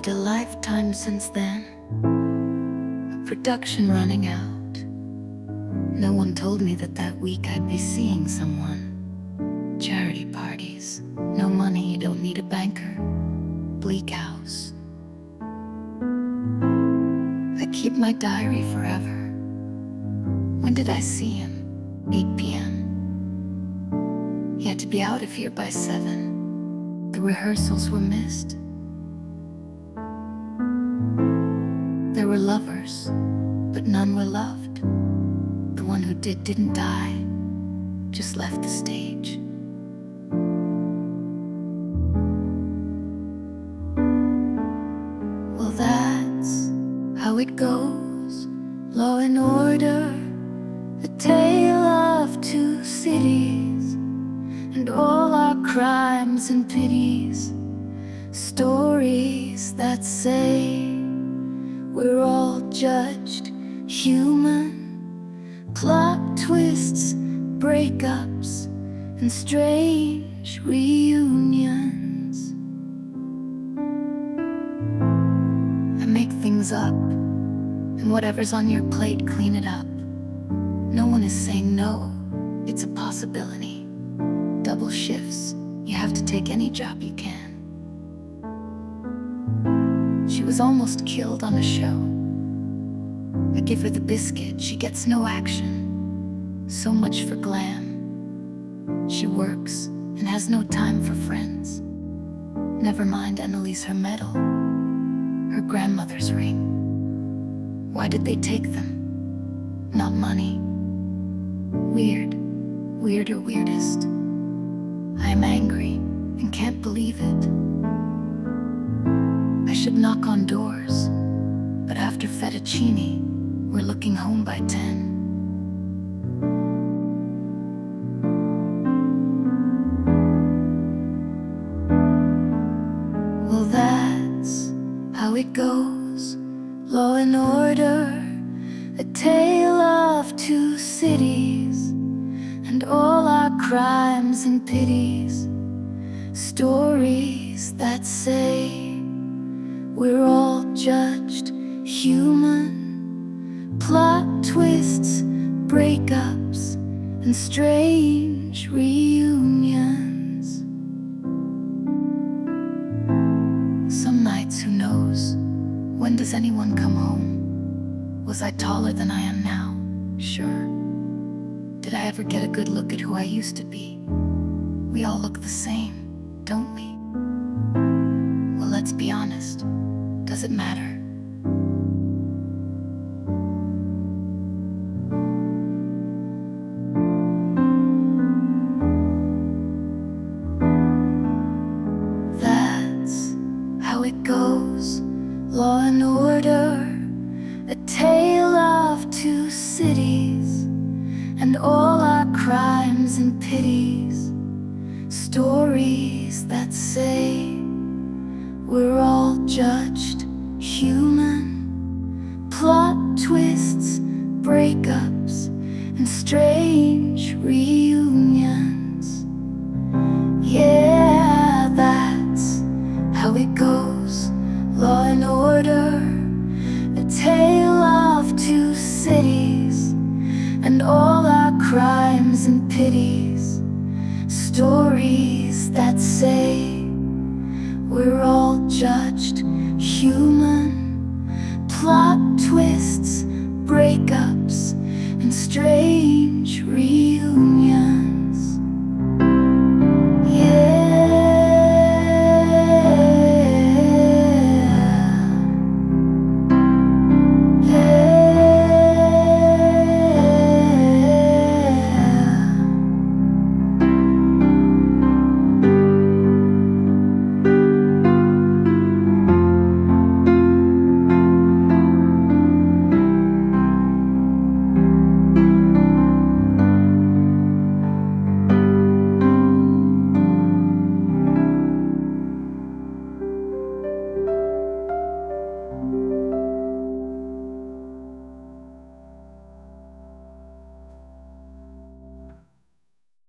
lived a lifetime since then, a production running out. No one told me that that week I'd be seeing someone. Charity parties, no money, you don't need a banker. Bleak house. I keep my diary forever. When did I see him? 8 p.m. He had to be out of here by 7. The rehearsals were missed. There were lovers, but none were loved. The one who didn't die, just left the stage. Well, that's how it goes. Law and Order, a tale of two cities, and all our crimes and pities. Stories that say we're all judged human. Plot twists, breakups, and strange reunions. I make things up, and whatever's on your plate, clean it up. No one is saying no, it's a possibility. Double shifts, you have to take any job you can. She was almost killed on a show. I give her the biscuit, she gets no action. So much for glam. She works and has no time for friends. Never mind Annalise, her medal, her grandmother's ring. Why did they take them? Not money. Weird, weirder weirdest. I am angry and can't believe it. I should knock on doors, but after fettuccine, we're looking home by 10. Well, that's how it goes. Law and Order, a tale of two cities, and all our crimes and pities. Stories that say we're all judged human. Plot twists, breakups, and strange reunions. Some nights, who knows? When does anyone come home? Was I taller than I am now? Sure. Did I ever get a good look at who I used to be? We all look the same, don't we? Well, let's be honest. Does it matter? That's how it goes. Law and Order, a tale of two cities, and all our crimes and pities. Stories that say we're all judged human. Plot twists, breakups, and strange reunions. Yeah, that's how it goes. Law and Order, a tale of two cities, and all our crimes and pities. Stories that say we're all